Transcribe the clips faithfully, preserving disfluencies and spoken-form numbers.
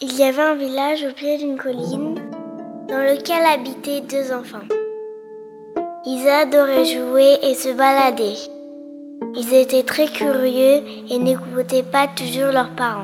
Il y avait un village au pied d'une colline dans lequel habitaient deux enfants. Ils adoraient jouer et se balader. Ils étaient très curieux et n'écoutaient pas toujours leurs parents.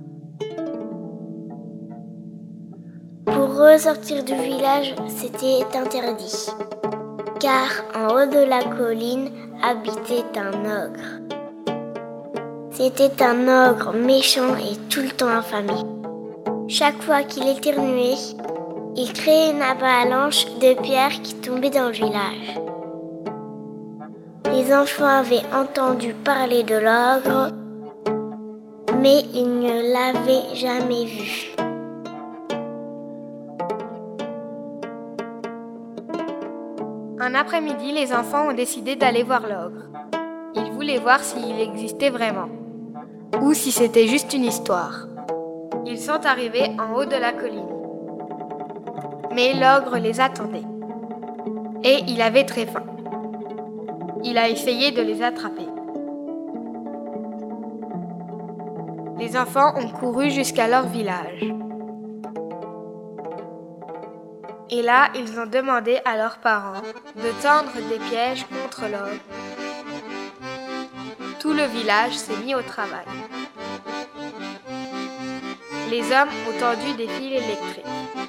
Pour eux, sortir du village, c'était interdit, car en haut de la colline habitait un ogre. C'était un ogre méchant et tout le temps affamé. Chaque fois qu'il éternuait, il créait une avalanche de pierres qui tombaient dans le village. Les enfants avaient entendu parler de l'ogre, mais ils ne l'avaient jamais vu. Un après-midi, les enfants ont décidé d'aller voir l'ogre. Ils voulaient voir s'il existait vraiment, ou si c'était juste une histoire. Ils sont arrivés en haut de la colline. Mais l'ogre les attendait. Et il avait très faim. Il a essayé de les attraper. Les enfants ont couru jusqu'à leur village. Et là, ils ont demandé à leurs parents de tendre des pièges contre l'ogre. Tout le village s'est mis au travail. Les hommes ont tendu des fils électriques.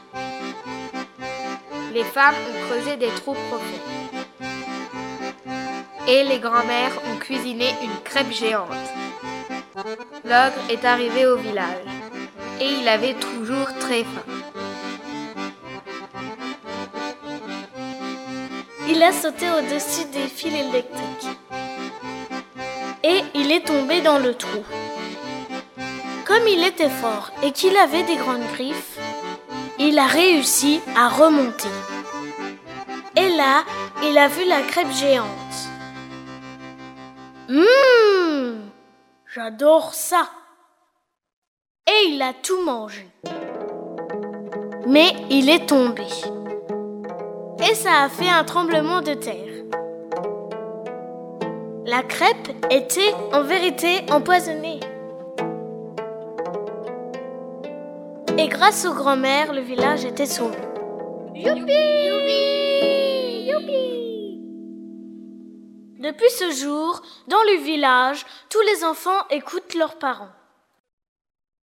Les femmes ont creusé des trous profonds. Et les grands-mères ont cuisiné une crêpe géante. L'ogre est arrivé au village. Et il avait toujours très faim. Il a sauté au-dessus des fils électriques. Et il est tombé dans le trou. Comme il était fort et qu'il avait des grandes griffes, il a réussi à remonter. Et là, il a vu la crêpe géante. Hum, j'adore ça. Et il a tout mangé. Mais il est tombé. Et ça a fait un tremblement de terre. La crêpe était en vérité empoisonnée. Et grâce aux grand-mères, le village était sauvé. Youpi! Youpi! Youpi! Depuis ce jour, dans le village, tous les enfants écoutent leurs parents.